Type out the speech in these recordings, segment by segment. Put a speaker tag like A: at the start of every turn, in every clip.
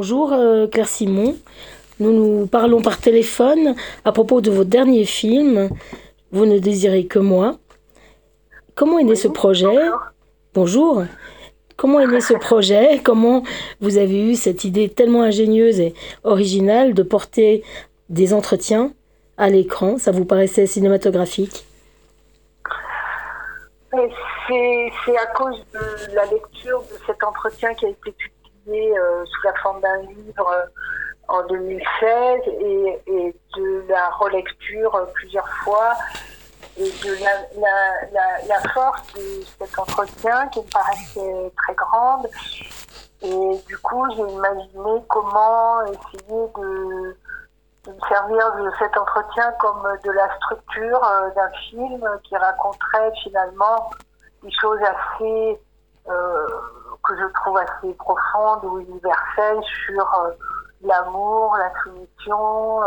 A: Bonjour Claire Simon, nous nous parlons par téléphone à propos de votre dernier film, Vous ne désirez que moi. Comment est né ce projet? Bonjour. Comment est né ce projet? Comment vous avez eu cette idée tellement ingénieuse et originale de porter des entretiens à l'écran? Ça vous paraissait cinématographique?
B: C'est à cause de la lecture de cet entretien qui a été publié sous la forme d'un livre en 2016 et de la relecture plusieurs fois et de la force de cet entretien qui me paraissait très grande. Et du coup, j'ai imaginé comment essayer de me servir de cet entretien comme de la structure d'un film qui raconterait finalement des choses assez que je trouve assez profondes ou universelles sur l'amour, la soumission,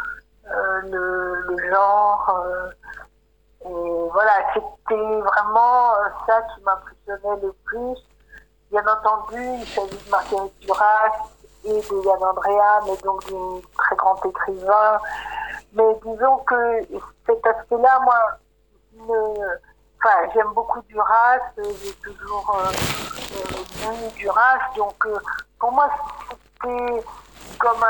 B: le genre. Et voilà, c'était vraiment ça qui m'impressionnait le plus. Bien entendu, il s'agit de Marguerite Duras et de Yann Andrea, mais donc d'un très grand écrivain. Mais disons que cet aspect-là, moi, j'aime beaucoup Duras, j'ai toujours lu Duras, donc pour moi, c'était comme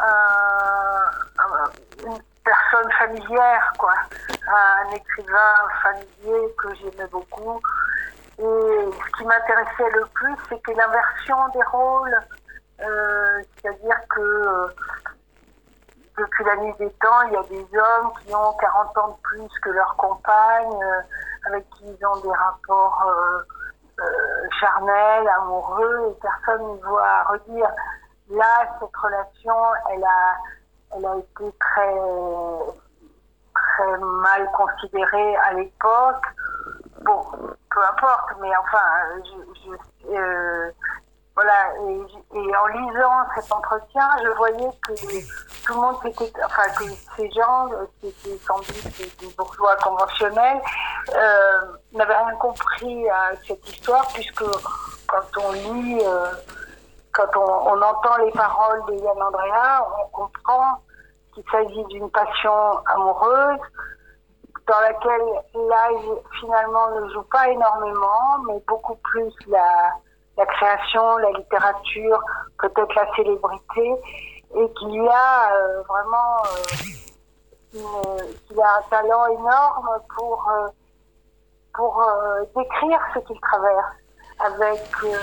B: une personne familière, quoi, un écrivain familier que j'aimais beaucoup. Et ce qui m'intéressait le plus, c'était l'inversion des rôles. C'est-à-dire que depuis la nuit des temps, il y a des hommes qui ont 40 ans de plus que leurs compagnes, avec qui ils ont des rapports charnels, amoureux, et personne ne voit redire. Là, cette relation, elle a été très, très mal considérée à l'époque. Bon, peu importe, mais enfin, voilà, et en lisant cet entretien, je voyais que tout le monde que ces gens, qui étaient sans doute des bourgeois conventionnels, n'avaient rien compris à cette histoire, puisque quand on lit, quand on entend les paroles de Yann Andrea, on comprend qu'il s'agit d'une passion amoureuse, dans laquelle l'âge finalement ne joue pas énormément, mais beaucoup plus la création, la littérature, peut-être la célébrité, et qu'il y a vraiment qu'il a un talent énorme pour décrire ce qu'il traverse avec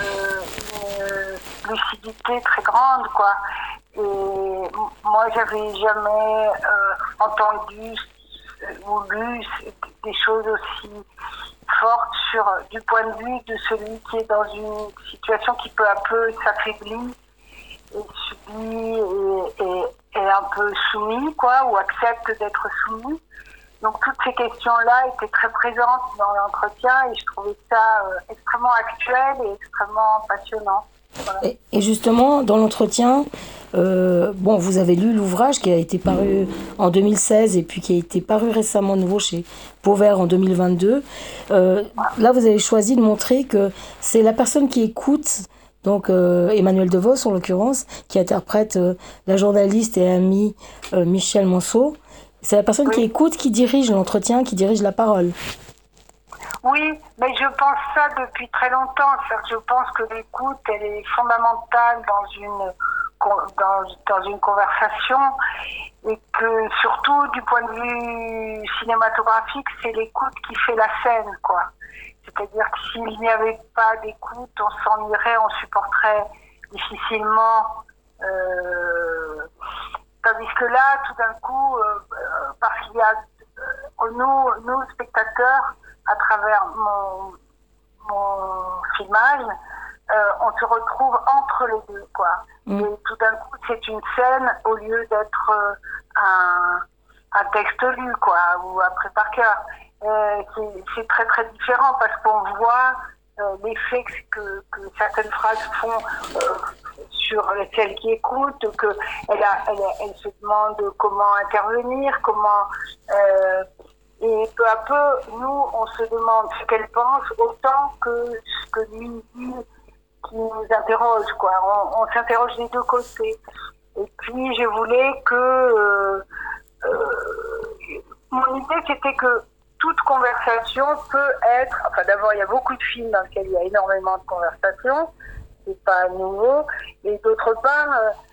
B: une lucidité très grande, quoi. Et moi, j'avais jamais entendu ou lu des choses aussi fortes du point de vue de celui qui est dans une situation qui peu à peu s'affaiblit et subit et un peu soumis, quoi, ou accepte d'être soumis. Donc toutes ces questions-là étaient très présentes dans l'entretien et je trouvais ça extrêmement actuel et extrêmement passionnant. Voilà.
A: Et justement, dans l'entretien, vous avez lu l'ouvrage qui a été paru en 2016 et puis qui a été paru récemment nouveau chez Pauvert en 2022. Là, vous avez choisi de montrer que c'est la personne qui écoute, donc Emmanuel DeVos en l'occurrence, qui interprète la journaliste et amie Michèle Monceau. C'est la personne qui écoute, qui dirige l'entretien, qui dirige la parole.
B: Oui, mais je pense ça depuis très longtemps. Je pense que l'écoute, elle est fondamentale dans une conversation et que surtout du point de vue cinématographique, c'est l'écoute qui fait la scène, quoi. C'est-à-dire que s'il n'y avait pas d'écoute, on s'ennuierait, on supporterait difficilement. Tandis que là, tout d'un coup, parce qu'il y a nous spectateurs, à travers mon filmage, on se retrouve entre les deux, quoi. Et tout d'un coup, c'est une scène au lieu d'être un texte lu, quoi, ou appris par cœur. C'est très très différent parce qu'on voit l'effet que certaines phrases font sur celle qui écoute, elle se demande comment intervenir, et peu à peu, nous, on se demande ce qu'elle pense autant que ce que lui dit qui nous interroge, quoi. On s'interroge des deux côtés. Et puis, je voulais que... mon idée, c'était que toute conversation peut être... Enfin, d'abord, il y a beaucoup de films dans lesquels il y a énormément de conversations. C'est pas nouveau. Et d'autre part,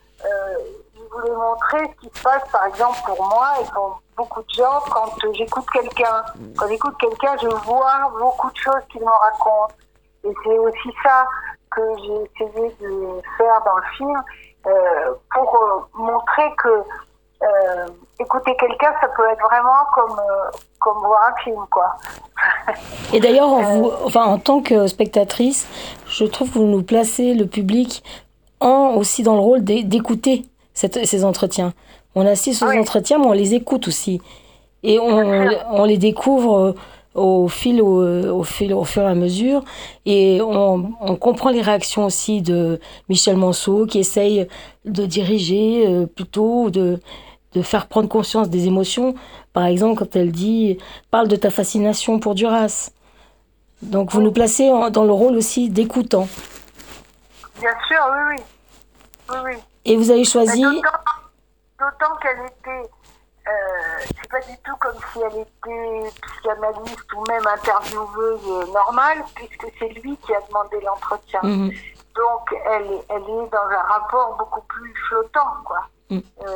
B: je voulais montrer ce qui se passe, par exemple, pour moi et pour beaucoup de gens, quand j'écoute quelqu'un. Quand j'écoute quelqu'un, je vois beaucoup de choses qu'il me raconte. Et c'est aussi ça que j'ai essayé de faire dans le film, pour montrer que écouter quelqu'un, ça peut être vraiment comme voir un film, quoi.
A: Et d'ailleurs, en tant que spectatrice, je trouve que vous nous placez le public aussi dans le rôle d'écouter ces entretiens. On assiste aux entretiens, mais on les écoute aussi. Et on les découvre au fur et à mesure. Et on comprend les réactions aussi de Michel Manceau, qui essaye de diriger plutôt, de faire prendre conscience des émotions. Par exemple, quand elle parle de ta fascination pour Duras. Donc vous nous placez dans le rôle aussi d'écoutant.
B: Bien sûr, oui.
A: Et vous avez choisi...
B: D'autant qu'elle était... c'est pas du tout comme si elle était psychanalyste ou même intervieweuse normale, puisque c'est lui qui a demandé l'entretien. Mmh. Donc elle est dans un rapport beaucoup plus flottant, quoi. Mmh.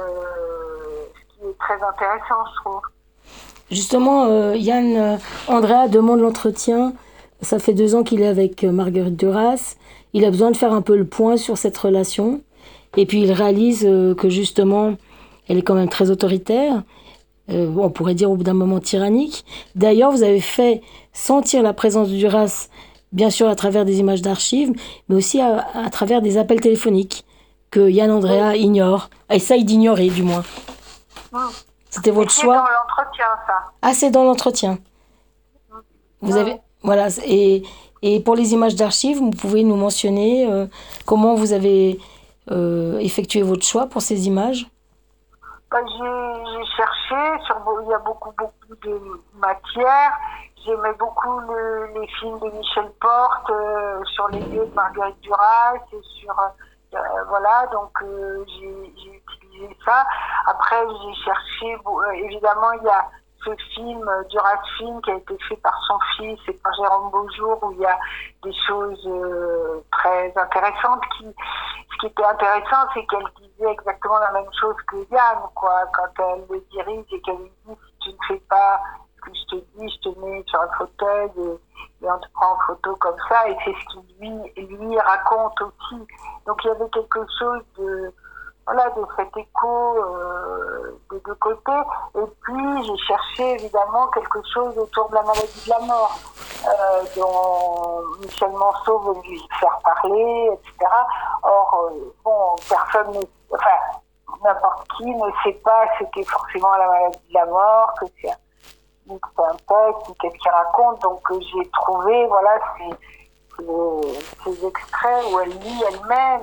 B: Ce qui est très intéressant, je trouve.
A: Justement, Yann Andrea demande l'entretien. Ça fait 2 ans qu'il est avec Marguerite Duras. Il a besoin de faire un peu le point sur cette relation. Et puis il réalise que justement, elle est quand même très autoritaire. On pourrait dire au bout d'un moment tyrannique. D'ailleurs, vous avez fait sentir la présence de Duras, bien sûr à travers des images d'archives, mais aussi à travers des appels téléphoniques que Yann Andrea essaye d'ignorer du moins. C'était votre choix.
B: C'est dans l'entretien, ça.
A: Ah, c'est dans l'entretien. Vous avez... Voilà. Et pour les images d'archives, vous pouvez nous mentionner comment vous avez effectué votre choix pour ces images?
B: J'ai cherché, il y a beaucoup de matières. J'aimais beaucoup les films de Michel Porte sur les lieux de Marguerite Duras et sur... voilà, donc j'ai utilisé ça. Après, j'ai cherché... évidemment, il y a ce film, Duras film, qui a été fait par son fils et par Jérôme Beaujour, où il y a des choses très intéressantes. Ce qui était intéressant, c'est qu'elle disait exactement la même chose que Yann, quoi. Quand elle le dirige et qu'elle lui dit, si tu ne fais pas ce que je te dis, je te mets sur un fauteuil et on te prend en photo comme ça. Et c'est ce qu'il lui raconte aussi. Donc il y avait quelque chose de cet écho des deux côtés. Et puis j'ai cherché évidemment quelque chose autour de la maladie de la mort, dont Michel Manceau veut lui faire parler, etc. Or, n'importe qui ne sait pas ce qu'est forcément la maladie de la mort, que c'est un texte, qu'est-ce qu'il raconte. Donc j'ai trouvé, ces extraits où elle lit elle-même,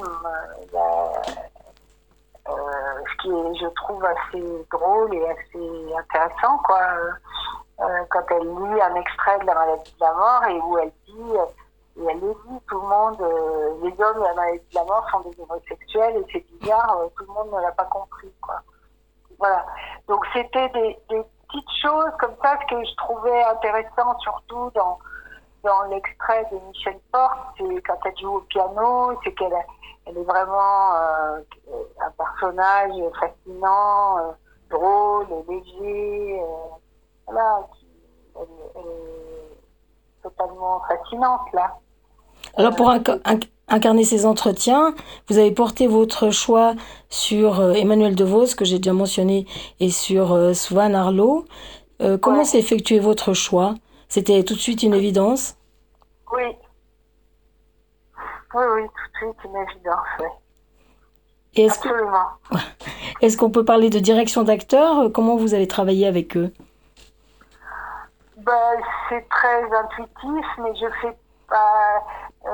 B: ce qui est, je trouve, assez drôle et assez intéressant, quoi. Quand elle lit un extrait de la maladie de la mort et où elle dit, et elle le dit, tout le monde, les hommes de la maladie de la mort sont des homosexuels et c'est bizarre, tout le monde ne l'a pas compris, quoi. Voilà. Donc c'était des petites choses comme ça, ce que je trouvais intéressant, surtout dans l'extrait de Michel Porte, c'est quand elle joue au piano, c'est qu'elle est vraiment un personnage fascinant, drôle, léger, elle est totalement fascinante, là.
A: Alors pour incarner ces entretiens, vous avez porté votre choix sur Emmanuel DeVos, que j'ai déjà mentionné, et sur Swan Arlo. Comment s'est effectué votre choix? C'était tout de suite une évidence?
B: Oui. Oui, tout de suite une évidence, oui. Absolument.
A: Est-ce qu'on peut parler de direction d'acteurs? Comment vous avez travaillé avec eux?
B: C'est très intuitif, mais je fais pas...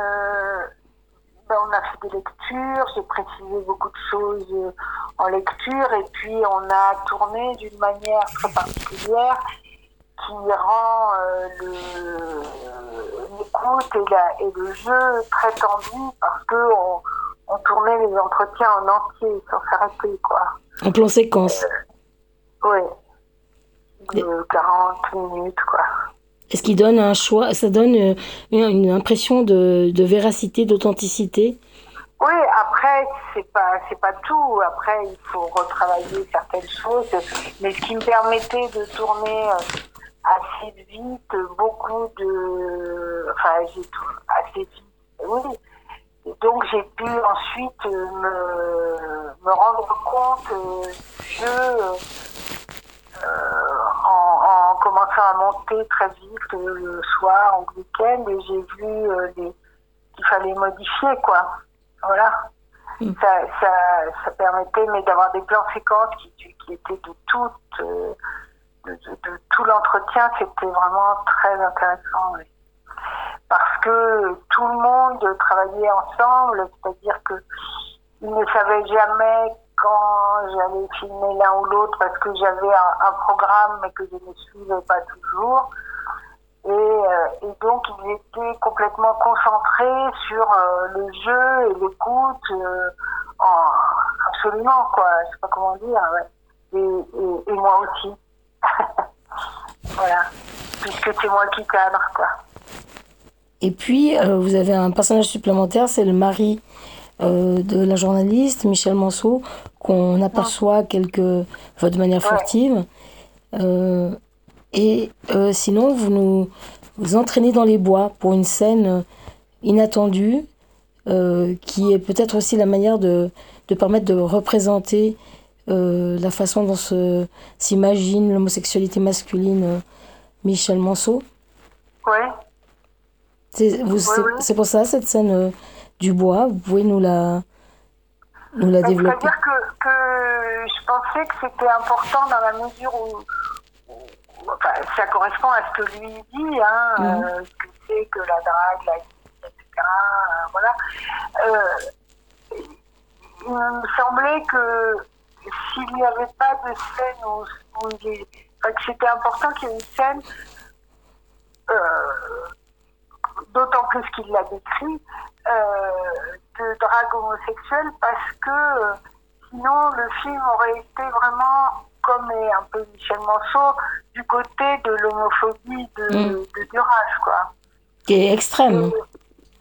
B: on a fait des lectures, j'ai précisé beaucoup de choses en lecture, et puis on a tourné d'une manière très particulière, qui rend l'écoute et le jeu très tendu parce que on tournait les entretiens en entier sans s'arrêter, quoi.
A: En plan séquence.
B: Oui,
A: Et-
B: de 40 minutes, quoi.
A: Est-ce qu'il donne un choix, ça donne une impression de véracité, d'authenticité?
B: Oui, après, c'est pas tout. Après, il faut retravailler certaines choses. Mais ce qui me permettait de tourner assez vite, enfin, assez vite, oui. Et donc, j'ai pu ensuite me rendre compte du jeu en commençant à monter très vite le soir ou le week-end. Et j'ai vu qu'il fallait modifier, quoi. Voilà.
A: Mm.
B: Ça permettait mais d'avoir des plans séquences qui étaient de tout l'entretien. C'était vraiment très intéressant. Oui. Parce que tout le monde travaillait ensemble, c'est-à-dire que ils ne savaient jamais quand j'allais filmer l'un ou l'autre parce que j'avais un programme mais que je ne suivais pas toujours. Et donc, ils étaient complètement concentrés sur le jeu et l'écoute, absolument, quoi. Je sais pas comment dire. Ouais. Et moi aussi. Voilà. Puisque c'est moi qui cadre, quoi.
A: Et puis, vous avez un personnage supplémentaire, c'est le mari de la journaliste, Michel Manceau, qu'on aperçoit enfin, de manière furtive. Sinon, vous entraînez dans les bois pour une scène inattendue, qui est peut-être aussi la manière de permettre de représenter la façon dont s'imagine l'homosexualité masculine Michel Manceau.
B: Ouais. Oui.
A: C'est pour ça, cette scène du bois, vous pouvez nous la développer.
B: C'est-à-dire que je pensais que c'était important dans la mesure où enfin, ça correspond à ce que lui dit, ce que c'est que la drague, la vie, etc. Voilà. Il me semblait que s'il n'y avait pas de scène où enfin, que c'était important qu'il y ait une scène, d'autant plus qu'il l'a décrit, de drague homosexuelle, parce que sinon le film aurait été vraiment, comme est un peu Michel Manceau, du côté de l'homophobie de Duras, quoi.
A: Qui est extrême.
B: Comment ?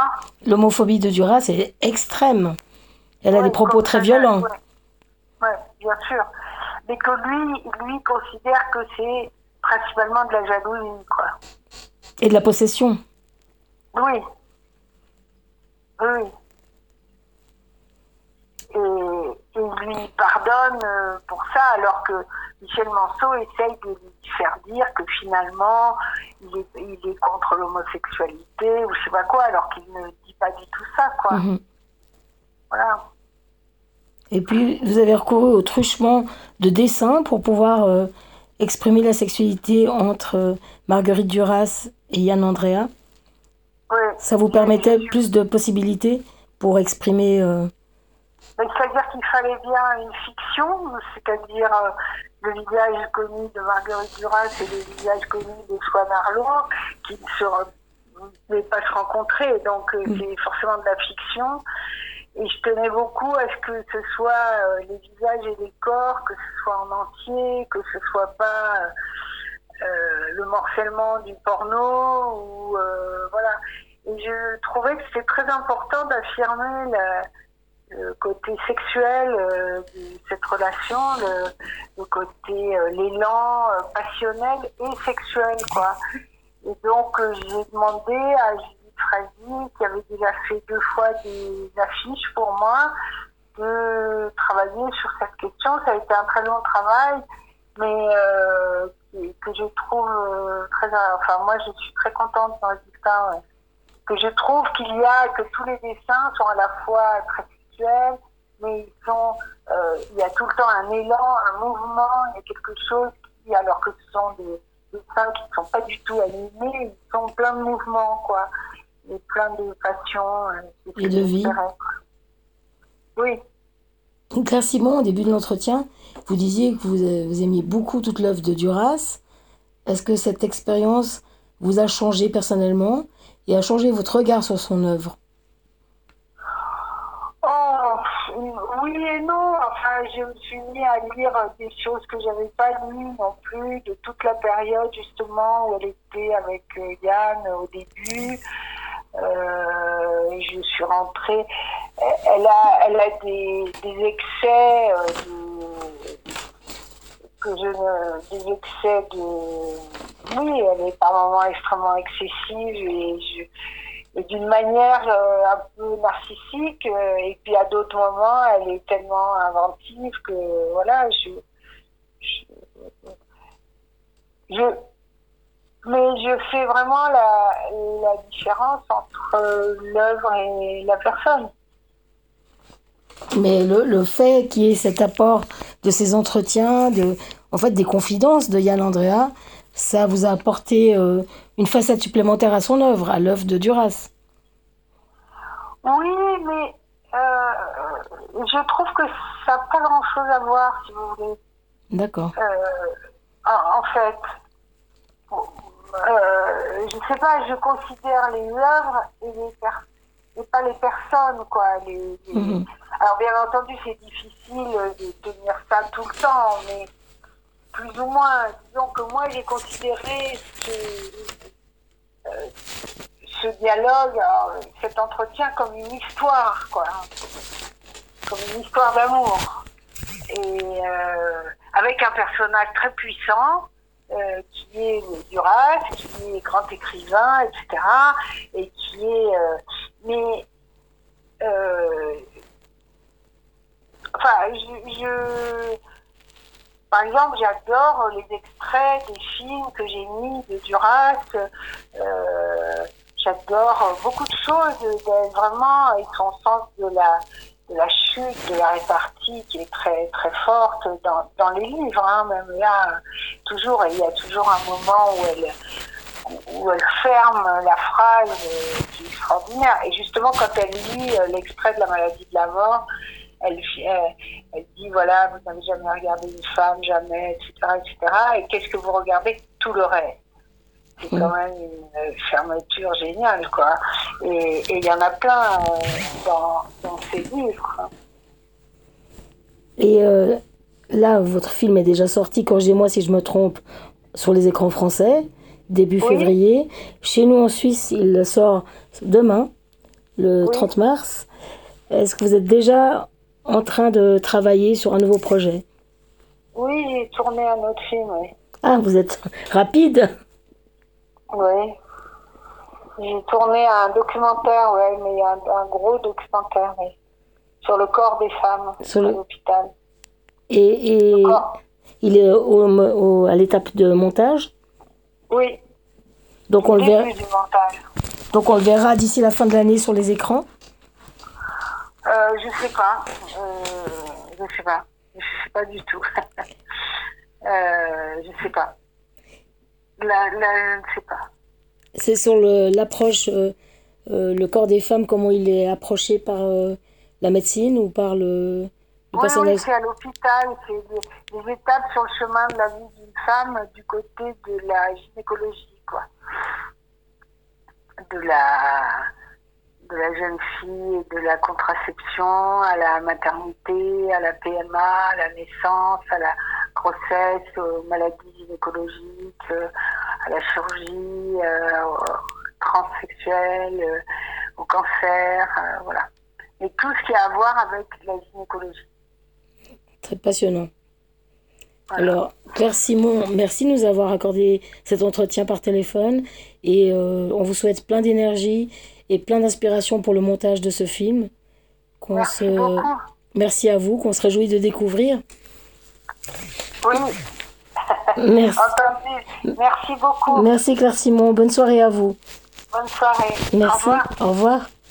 A: L'homophobie de Duras est extrême. Elle a des propos très violents.
B: Ouais, bien sûr. Mais que lui considère que c'est principalement de la jalousie, quoi.
A: Et de la possession.
B: Oui. Oui. Et il lui pardonne pour ça, alors que Michel Manceau essaye de lui faire dire que finalement, il est contre l'homosexualité, ou je sais pas quoi, alors qu'il ne dit pas du tout ça, quoi. Voilà.
A: Et puis, vous avez recouru au truchement de dessin pour pouvoir exprimer la sexualité entre Marguerite Duras et Yann Andrea.
B: Oui.
A: Ça vous permettait plus de possibilités pour exprimer...
B: C'est-à-dire qu'il fallait bien une fiction, c'est-à-dire le visage connu de Marguerite Duras et le visage connu de Swan Arlo, qui ne pouvaient pas se rencontrer, donc c'est forcément de la fiction. Et je tenais beaucoup à ce que ce soit les visages et les corps, que ce soit en entier, que ce soit pas le morcellement du porno, ou voilà. Et je trouvais que c'était très important d'affirmer le côté sexuel de cette relation, le côté l'élan passionnel et sexuel, quoi. Et donc j'ai demandé à Judith Frazy, qui avait déjà fait 2 fois des affiches pour moi, de travailler sur cette question. Ça a été un très long travail, mais que je trouve très... Enfin, moi, je suis très contente du résultat. Ouais. Que je trouve que tous les dessins sont à la fois très sexuels, mais il y a tout le temps un élan, un mouvement, il y a quelque chose qui, alors que ce sont des dessins qui ne sont pas du tout animés, ils sont plein de mouvements, quoi. Et plein de passion.
A: Et de vie.
B: Oui.
A: Claire Simon, au début de l'entretien, vous disiez que vous aimiez beaucoup toute l'œuvre de Duras, Est-ce que cette expérience vous a changé personnellement et a changé votre regard sur son œuvre?
B: Oh, oui et non. Enfin, je me suis mis à lire des choses que j'avais pas lues non plus, de toute la période justement où elle était avec Yann au début. Je suis rentrée. Elle a des excès des excès de. Oui, elle est par moments extrêmement excessive et d'une manière un peu narcissique. Et puis à d'autres moments, elle est tellement inventive que voilà, je mais je fais vraiment la différence entre l'œuvre et la personne.
A: Mais le fait qu'il y ait cet apport de ces entretiens, en fait des confidences de Yann Andrea, ça vous a apporté une facette supplémentaire à son œuvre, à l'œuvre de Duras.
B: Oui, mais je trouve que ça n'a pas grand-chose à voir, si vous voulez.
A: D'accord.
B: En fait, je sais pas, je considère les œuvres et pas les personnes, quoi.
A: Mhm.
B: Alors, bien entendu, c'est difficile de tenir ça tout le temps, mais plus ou moins, disons que moi, j'ai considéré ce dialogue, cet entretien comme une histoire, quoi. Comme une histoire d'amour. Et avec un personnage très puissant, qui est Duras, qui est grand écrivain, etc. Et qui est... enfin, par exemple, j'adore les extraits des films que j'ai mis de Duras. J'adore beaucoup de choses, vraiment, et son sens de la chute, de la répartie qui est très très forte dans les livres. Hein, même là, toujours, il y a toujours un moment où elle ferme la phrase qui est extraordinaire. Et justement, quand elle lit l'extrait de La maladie de la mort, elle dit, voilà, vous n'avez jamais regardé une femme, jamais, etc., etc. Et qu'est-ce que vous regardez? Tout le reste. C'est quand même une fermeture géniale, quoi. Et il y en a plein dans ces livres.
A: Et là, votre film est déjà sorti, corrigez-moi si je me trompe, sur les écrans français, début février. Chez nous en Suisse, il sort demain, le 30 mars. Est-ce que vous êtes déjà en train de travailler sur un nouveau projet?
B: Oui, j'ai tourné un autre film, oui.
A: Ah, vous êtes rapide.
B: Oui. J'ai tourné un documentaire, ouais, mais un gros documentaire, oui, sur le corps des femmes à l'hôpital.
A: Et il est à l'étape de montage?
B: Oui.
A: Donc on le verra.
B: Du montage.
A: Donc on le verra d'ici la fin de l'année sur les écrans?
B: Je sais pas. Je sais pas. Je sais pas du tout. Je sais pas. Là, je ne sais pas.
A: C'est sur l'approche, le corps des femmes, comment il est approché par la médecine ou par le personnel?
B: Oui, c'est à l'hôpital, c'est des étapes sur le chemin de la vie d'une femme du côté de la gynécologie, quoi. De la jeune fille, de la contraception, à la maternité, à la PMA, à la naissance, à la grossesse, aux maladies gynécologiques, à la chirurgie, aux transsexuels, au cancer, voilà. Et tout ce qui a à voir avec la gynécologie.
A: Très passionnant. Voilà. Alors, Claire Simon, merci de nous avoir accordé cet entretien par téléphone et on vous souhaite plein d'énergie et plein d'inspiration pour le montage de ce film.
B: Merci beaucoup.
A: Merci à vous, qu'on se réjouit de découvrir.
B: Oui.
A: Merci.
B: Entendu. Merci beaucoup.
A: Merci Claire Simon, bonne soirée à vous.
B: Bonne soirée.
A: Merci. Au revoir.